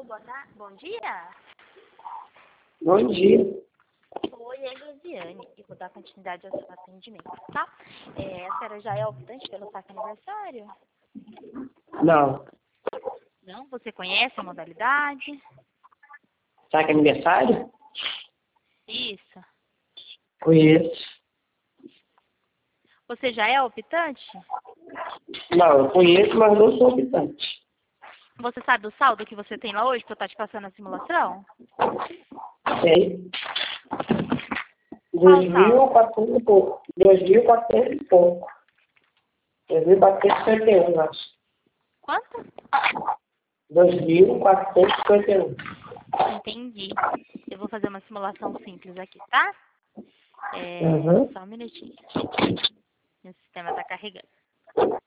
Alô, bom dia. Bom dia. Oi, é Luziane. Eu vou dar continuidade ao seu atendimento, tá? A senhora já é optante pelo saque aniversário? Não. Não? Você conhece a modalidade? Saque aniversário? Isso. Conheço. Você já é optante? Não, eu conheço, mas não sou habitante. Você sabe o saldo que você tem lá hoje para eu estar te passando a simulação? Sei. Qual o saldo? 2.400 e pouco. 2.400 e pouco. 2.451, acho. Quanto? 2.451. Entendi. Eu vou fazer uma simulação simples aqui, tá? Uhum. Só um minutinho. Meu sistema está carregando.